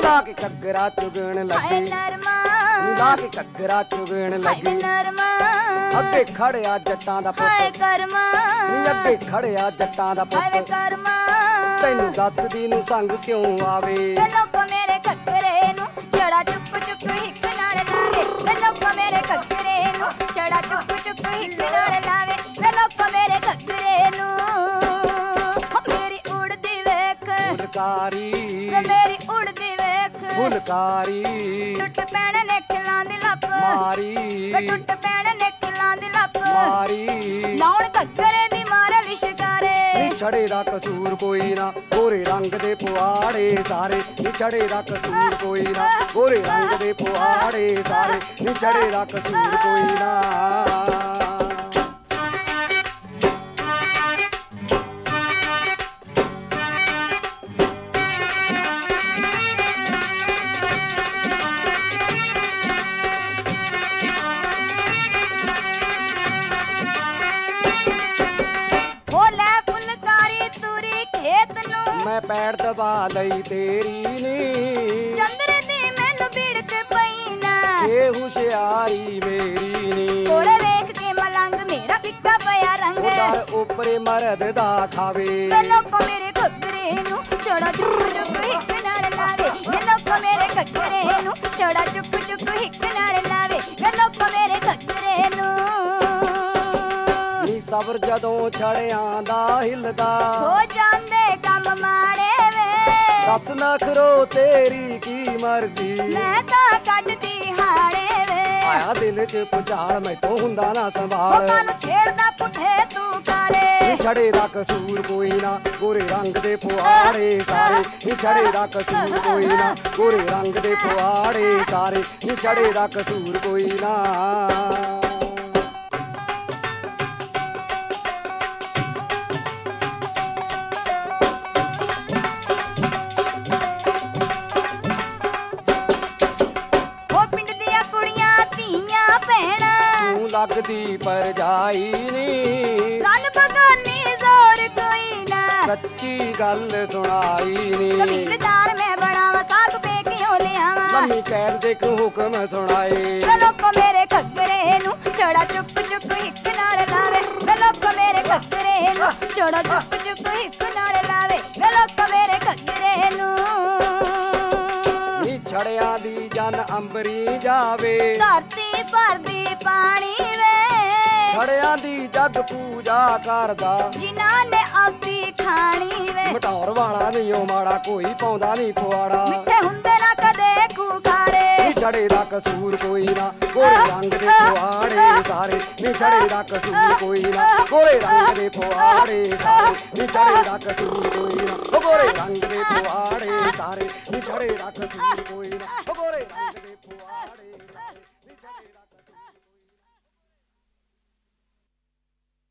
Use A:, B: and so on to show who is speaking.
A: ਲਾ ਕੇ ਘੱਗਰਾ ਚੁਗਣ ਲੱਗੀ ਲਾ ਕੇ ਘੱਗਰਾ ਚੁਗਣ ਲੱਗੀ ਅੱਗੇ ਖੜਿਆ ਜੱਟਾਂ ਦਾ ਪੁੱਤ ਅੱਗੇ ਖੜਿਆ ਜੱਟਾਂ ਦਾ ਪੁੱਤ ਤੈਨੂੰ ਦੱਸਦੀ ਨੂੰ ਸੰਗ ਕਿਉਂ ਆਵੇ
B: ਲੋਕ ਮੇਰੇ ਘੱਗਰੇ ਨੂੰ ਛੜਾ ਚੁੱਕ ਚੁੱਕ ਹਿੱਕ ਨਾਲ ਲਾਵੇ ਲੋਕ ਮੇਰੇ ਘੱਗਰੇ ਨੂੰ ਛੜਾ ਚੁੱਕ ਚੁੱਕ ਹਿੱਕ ਨਾਲ ਲਾਵੇ ਲੋਕ ਮੇਰੇ ਘੱਗਰੇ ਨੂੰ ਮੇਰੀ ਉੜਦੀ ਵੇਖ
A: ਫੁਲਕਾਰੀ
B: ਮੇਰੀ ਉੜਦੀ ਵੇਖ
A: ਫੁਲਕਾਰੀ
B: ਟੁੱਟ ਪੈਣ ਨੇ ਖਿਲਾਂ ਦੀ ਲੱਪ
A: ਮਾਰੀ
B: ਟੁੱਟ ਪੈਣ ਨੇ ਖਿਲਾਂ ਦੀ ਲੱਪ
A: ਮਾਰੀ
B: ਲਾਉਣ ਘੱਗਰੇ ਦੀ ਮਾਰ ਲਿਸ਼ਕਾਰੇ
A: ਛੜੇ ਦਾ ਕਸੂਰ ਕੋਈ ਨਾ ਗੋਰੇ ਰੰਗ ਦੇ ਪੁਆੜੇ ਸਾਰੇ ਨੀ ਛੜੇ ਦਾ ਕਸੂਰ ਕੋਈ ਨਾ ਗੋਰੇ ਰੰਗ ਦੇ ਪੁਆੜੇ ਸਾਰੇ ਨੀ ਛੜੇ ਦਾ ਕਸੂਰ ਕੋਈ ਨਾ ਮੈਂ ਪੈੜ ਦਬਾ ਲਈ ਤੇਰੀ ਨੀ
B: ਚੰਦਰ ਦੀ ਮੈਨੂੰ ਭਿੜਕ ਪਈ ਨਾ
A: ਇਹ ਹੁਸ਼ਿਆਰੀ ਮੇਰੀ ਨੀ
B: ਕੋਲੇ ਵੇਖ ਕੇ ਮਲੰਗ ਮੇਰਾ ਫਿੱਕਾ ਪਿਆ ਰੰਗ
A: ਡਰ ਉੱਪਰੇ ਮਰਦ ਦਾ ਖਾਵੇ
B: ਲੋਕ ਮੇਰੇ ਘੱਗਰੇ ਨੂੰ ਛੜਾ ਚੁੱਕ ਚੁੱਕ ਹਿੱਕ ਨਾਲ ਲਾਵੇ ਲੋਕ ਮੇਰੇ ਘੱਗਰੇ ਨੂੰ ਛੜਾ ਚੁੱਕ ਚੁੱਕ ਹਿੱਕ ਨਾਲ ਲਾਵੇ ਲੋਕ ਮੇਰੇ ਘੱਗਰੇ ਨੂੰ
A: ਨੀ ਸਬਰ ਜਦੋਂ ਛੜਿਆਂ ਦਾ ਹਿਲਦਾ
B: ਹੋ ਜਾਂਦੇ ਕੰਮ ਮਾੜੇ ਵੇ
A: ਦੱਸ ਨਖਰੋ ਤੇਰੀ ਕੀ ਮਰਜ਼ੀ
B: ਮੈਂ ਤਾਂ ਕੱਢਦੀ ਹਾੜੇ ਵੇ
A: ਆਇਆ ਦਿਲ ਚ ਪੁਚਾਲ ਮੈਥੋਂ ਹੁੰਦਾ ਨਾ ਸੰਭਾਲ
B: ਲੋਕਾਂ ਨੂੰ ਛੇੜਦਾ ਪੁੱਠੇ ਤੂੰ ਕਾਲੇ
A: ਨੀ ਛੜੇ ਦਾ ਕਸੂਰ ਕੋਈ ਨਾ ਗੋਰੇ ਰੰਗ ਦੇ ਪੁਆੜੇ ਸਾਰੇ ਨੀ ਛੜੇ ਦਾ ਕਸੂਰ ਕੋਈ ਨਾ ਗੋਰੇ ਰੰਗ ਦੇ ਪੁਆੜੇ ਸਾਰੇ ਨੀ ਛੜੇ ਦਾ ਕਸੂਰ ਕੋਈ ਨਾ ਲੱਗਦੀ ਪਰਜਾਈ ਨੀ
B: ਰੰਨ ਬਗਾਨੀ ਜ਼ੋਰ ਕੋਈ ਨਾ
A: ਸੱਚੀ ਗੱਲ ਸੁਣਾਈ ਨੀ
B: ਕਬੀਲਦਾਰ ਮੈਂ ਬਣਾਵਾ ਸਾਗ ਪੇ ਕਿਉਂ ਲਿਆਵਾਂ
A: ਲੰਮੀ ਕੈਦ ਦੇ ਹੁਕਮ ਸੁਣਾਏ
B: ਲੋਕ ਮੇਰੇ ਘੱਗਰੇ ਨੂੰ ਛੜਾ ਚੁੱਕ ਚੁੱਕ ਹਿੱਕ ਨਾਲ ਲਾਵੇ ਲੋਕ ਮੇਰੇ ਘੱਗਰੇ ਨੂੰ ਛੜਾ ਚੁੱਕ ਚੁੱਕ ਹਿੱਕ ਨਾਲ ਲਾਵੇ ਲੋਕ ਮੇਰੇ ਘੱਗਰੇ ਨੂੰ
A: ਨੀ ਛੜਿਆਂ ਦੀ ਜਨ ਅੰਬਰੀ ਜਾਵੇ
B: ਧਰਤੀ ਭਰਦੀ ਪਾਣੀ ਵੇ
A: ਛੜਿਆਂ ਦੀ ਜਗ ਪੂਜਾ ਕਰਦਾ
B: ਜਿਨ੍ਹਾਂ ਨੇ ਆਪੀ ਖਾਣੀ ਵੇ
A: ਮਟੌਰ ਵਾਲਾ ਨਹੀਂ ਉਹ ਮਾੜਾ ਕੋਈ ਪਾਉਂਦਾ ਨਹੀਂ ਪੁਆੜਾ
B: ਮਿੱਠੇ ਹੁੰਦੇ ਨਾ ਕਦੇ ਖੂਖਾਰੇ
A: ਨੀ ਛੜੇ ਦਾ ਕਸੂਰ ਕੋਈ ਨਾ ਗੋਰੇ ਰੰਗ ਦੇ ਪੁਆੜੇ ਸਾਰੇ ਨੀ ਛੜੇ ਦਾ ਕਸੂਰ ਕੋਈ ਨਾ ਗੋਰੇ ਰੰਗ ਦੇ ਪੁਆੜੇ ਸਾਰੇ ਨੀ ਛੜੇ ਦਾ ਕਸੂਰ ਕੋਈ ਨਾ ਗੋਰੇ ਰੰਗ ਦੇ